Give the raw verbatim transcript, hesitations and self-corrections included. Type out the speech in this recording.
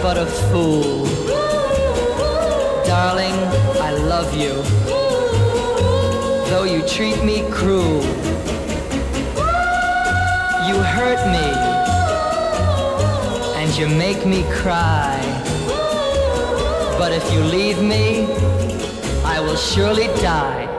but a fool. Darling, I love you, though you treat me cruel. You hurt me, and you make me cry. But if you leave me, I will surely die.